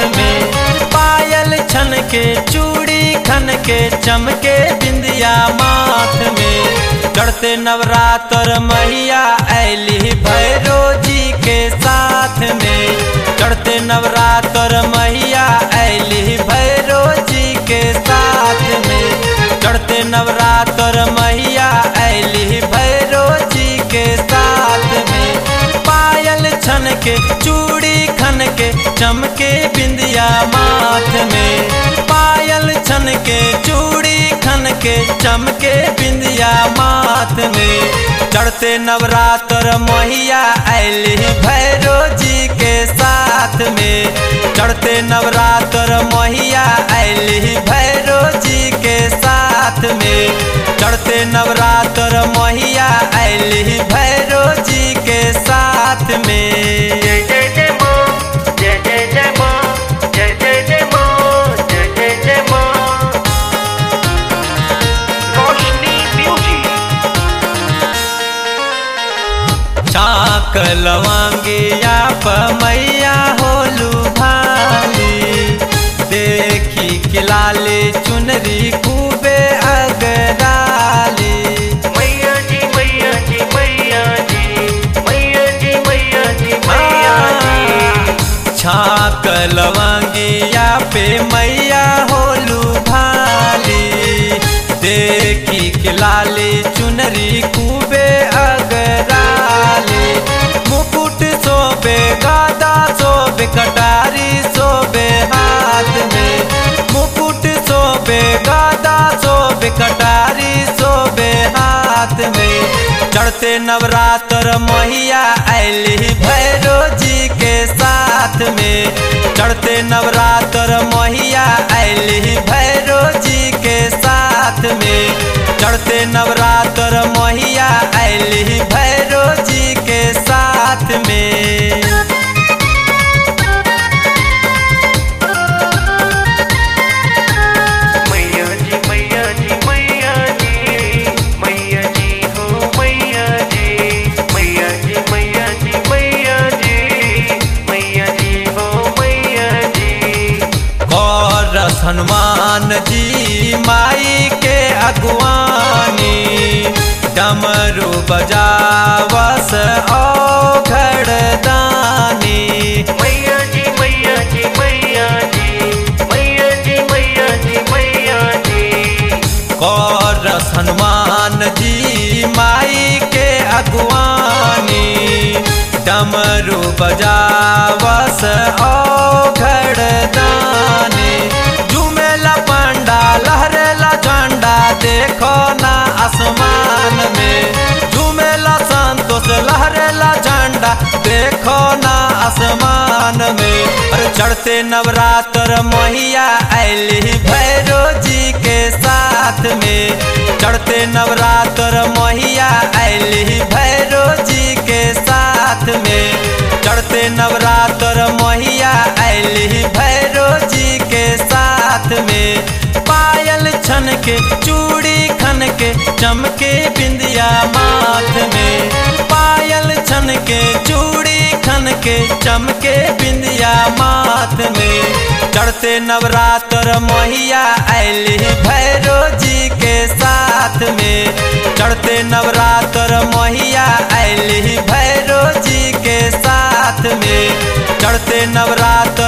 में, पायल छन के चूड़ी खन के चमके बिंदिया माथ में। चढ़ते नवरात्र मैया ऐली भैरो जी के साथ में, चढ़ते नवरात्र मैया ऐली भैरो जी के साथ में, चढ़ते नवरात्र मैया ऐली भैरो जी के साथ में। पायल छन के चूड़ी खन के चमके बिंदिया माथ में, पायल छन के चूड़ी खन के चमके बिंदिया माथ में। चढ़ते नवरात्र मैया ऐली भैरो जी के साथ में, चढ़ते नवरात्र मैया ऐली भैरो जी के साथ में, चढ़ते नवरात्र मैया ऐली भैरो जी के साथ में। जय जय जय मां, जय जय जय मां, जय जय जय मां, जय जय जय मां। रोशनी म्यूजिक। चाक लवांगिया प मैया होलू भाली, देखी के लाले चुनरी खूबे अगराली। मैया जी मैया जी मैया जी, मैया जी मैया जी मैया जी। छाक लवांगिया पे मैया होलू भाली, देखी के लाले चुनरी खूबे अगराली। मुकुट सोबे गादा सोबे कटारी सोबे हाथ में, मुकुट सोबे गादा सोबे कटारी सोबे हाथ में। चढ़ते नवरात्र मैया ऐली भैरो जी के साथ में, चढ़ते नवरात्र मैया ऐली भैरो जी के साथ में, चढ़ते नवरात्र मैया ऐली भैरो जी के साथ में। मैया जी मैया जी मैया जी, मैया जी हो मैया जी, मैया जी मैया जी मैया जी, मैया जी हो मैया जी। करस हनुमान जी माई के अगवानी, डमरू बजावस औघड़ दानी। मैया जी मैया जी मैया जी, मैया जी मैया जी मैया जी। करस हनुमान जी माई के अगवानी, डमरू बजावस औघड़ दानी। झूमेला पंडा लहरेला झंडा देखो ना आसमान में, झूमेला संतोष लहरेला झंडा देखो ना आसमान में। और चढ़ते नवरात्र मैया ऐली भैरो जी के साथ में, चढ़ते नवरात्र मैया ऐली भैरो जी के साथ में, चढ़ते नवरात्र मैया ऐली भैरो जी के साथ में। पायल छन के चूड़ी खन के चमके बिंदिया माथ में, पायल छन के चूड़ी खन के चमके बिंदिया माथ में। चढ़ते नवरात्र मैया ऐली भैरो जी के साथ में, चढ़ते नवरात्र मैया ऐली भैरो जी के साथ में, चढ़ते नवरात्र